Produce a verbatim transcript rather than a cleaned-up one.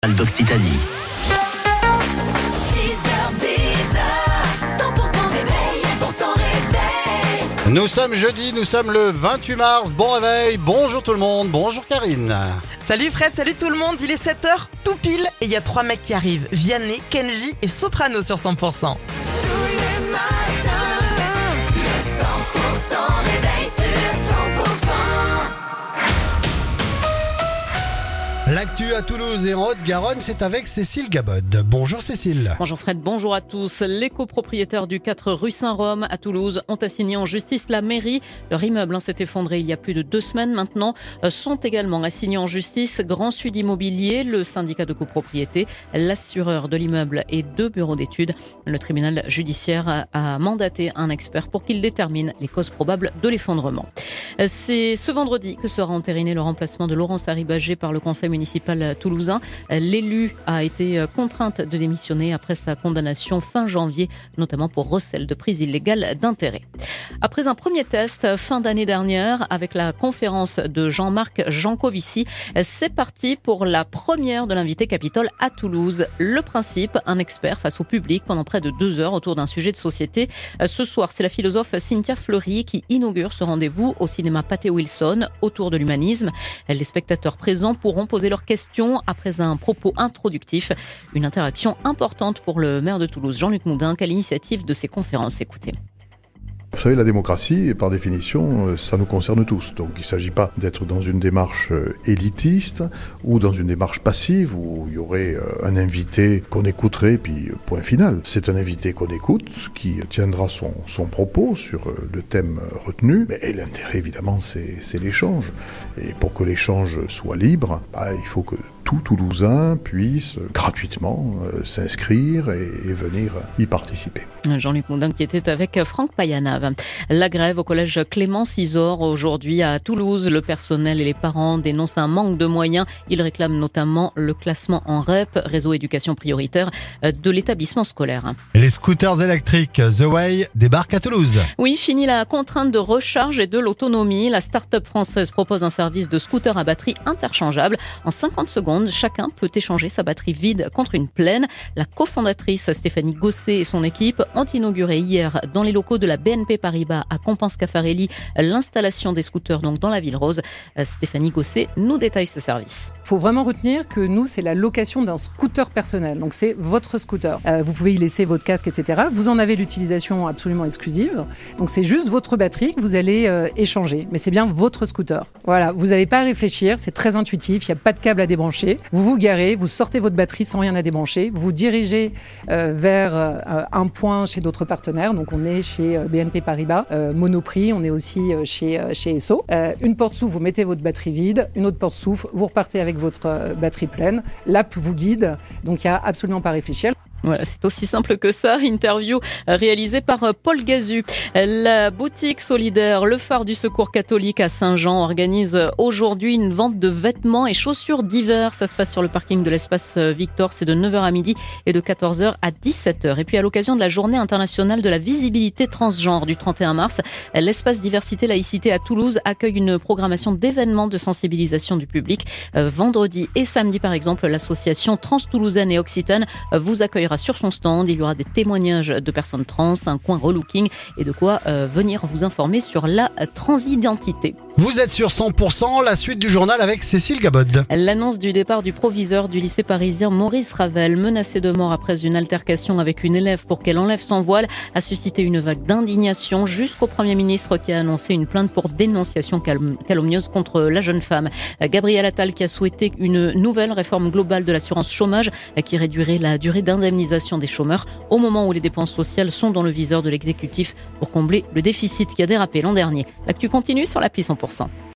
d'Occitanie. Nous sommes jeudi, nous sommes le vingt-huit mars, bon réveil, bonjour tout le monde, bonjour Karine. Salut Fred, salut tout le monde, il est sept heures tout pile et il y a trois mecs qui arrivent, Vianney, Kenji et Soprano sur cent pour cent. Tous les matins, le cent pour cent réveil sur cent pour cent. L'actu à Toulouse et en Haute-Garonne, c'est avec Cécile Gabod. Bonjour Cécile. Bonjour Fred, bonjour à tous. Les copropriétaires du quatre rue Saint-Rome à Toulouse ont assigné en justice la mairie. Leur immeuble hein, s'est effondré il y a plus de deux semaines maintenant. Euh, sont également assignés en justice Grand Sud Immobilier, le syndicat de copropriété, l'assureur de l'immeuble et deux bureaux d'études. Le tribunal judiciaire a mandaté un expert pour qu'il détermine les causes probables de l'effondrement. C'est ce vendredi que sera entériné le remplacement de Laurence Harribagé par le conseil municipal toulousain. L'élu a été contrainte de démissionner après sa condamnation fin janvier, notamment pour recel de prise illégale d'intérêt. Après un premier test fin d'année dernière avec la conférence de Jean-Marc Jancovici, c'est parti pour la première de l'invité Capitole à Toulouse. Le principe, un expert face au public pendant près de deux heures autour d'un sujet de société. Ce soir, c'est la philosophe Cynthia Fleury qui inaugure ce rendez-vous au cinéma Pathé Wilson autour de l'humanisme. Les spectateurs présents pourront poser leurs questions après un propos introductif. Une interaction importante pour le maire de Toulouse, Jean-Luc Moudin, à l'initiative de ces conférences. Écoutez. Vous savez, la démocratie, par définition, ça nous concerne tous. Donc il ne s'agit pas d'être dans une démarche élitiste ou dans une démarche passive où il y aurait un invité qu'on écouterait, puis point final. C'est un invité qu'on écoute, qui tiendra son, son propos sur le thème retenu. Et l'intérêt, évidemment, c'est, c'est l'échange. Et pour que l'échange soit libre, bah, il faut que tout Toulousain puisse gratuitement euh, s'inscrire et, et venir y participer. Jean-Luc Moudin qui était avec Franck Payanave. La grève au collège Clémence Isor aujourd'hui à Toulouse. Le personnel et les parents dénoncent un manque de moyens. Ils réclament notamment le classement en R E P, réseau éducation prioritaire, de l'établissement scolaire. Les scooters électriques The Way débarquent à Toulouse. Oui, fini la contrainte de recharge et de l'autonomie. La start-up française propose un service de scooter à batterie interchangeable. En cinquante secondes, chacun peut échanger sa batterie vide contre une pleine. La cofondatrice Stéphanie Gosset et son équipe ont inauguré hier dans les locaux de la B N P Paribas à Compense-Caffarelli l'installation des scooters donc dans la Ville Rose. Stéphanie Gosset nous détaille ce service. Il faut vraiment retenir que nous, c'est la location d'un scooter personnel. Donc, c'est votre scooter. Euh, vous pouvez y laisser votre casque, et cetera. Vous en avez l'utilisation absolument exclusive. Donc, c'est juste votre batterie que vous allez euh, échanger. Mais c'est bien votre scooter. Voilà, vous n'avez pas à réfléchir. C'est très intuitif. Il n'y a pas de câble à débrancher. Vous vous garez, vous sortez votre batterie sans rien à débrancher. Vous vous dirigez euh, vers euh, un point chez d'autres partenaires. Donc, on est chez euh, B N P Paribas, euh, Monoprix. On est aussi euh, chez, euh, chez Esso. Euh, une porte s'ouvre, vous mettez votre batterie vide. Une autre porte s'ouvre, vous repartez avec votre batterie pleine. L'app vous guide, donc il n'y a absolument pas à réfléchir. Voilà, c'est aussi simple que ça. Interview réalisée par Paul Gazu. La boutique solidaire Le Phare du Secours catholique à Saint-Jean organise aujourd'hui une vente de vêtements et chaussures d'hiver. Ça se passe sur le parking de l'espace Victor. C'est de neuf heures à midi et de quatorze heures à dix-sept heures. Et puis à l'occasion de la journée internationale de la visibilité transgenre du trente et un mars, l'espace diversité laïcité à Toulouse accueille une programmation d'événements de sensibilisation du public. Vendredi et samedi par exemple, l'association Trans-Toulousaine et Occitane vous accueillera sur son stand. Il y aura des témoignages de personnes trans, un coin relooking et de quoi euh, venir vous informer sur la transidentité. Vous êtes sur cent pour cent, la suite du journal avec Cécile Gabod. L'annonce du départ du proviseur du lycée parisien Maurice Ravel, menacé de mort après une altercation avec une élève pour qu'elle enlève son voile, a suscité une vague d'indignation jusqu'au Premier ministre qui a annoncé une plainte pour dénonciation calomnieuse contre la jeune femme. Gabriel Attal qui a souhaité une nouvelle réforme globale de l'assurance chômage qui réduirait la durée d'indemnisation des chômeurs au moment où les dépenses sociales sont dans le viseur de l'exécutif pour combler le déficit qui a dérapé l'an dernier. L'actu continue sur l'appli cent pour cent.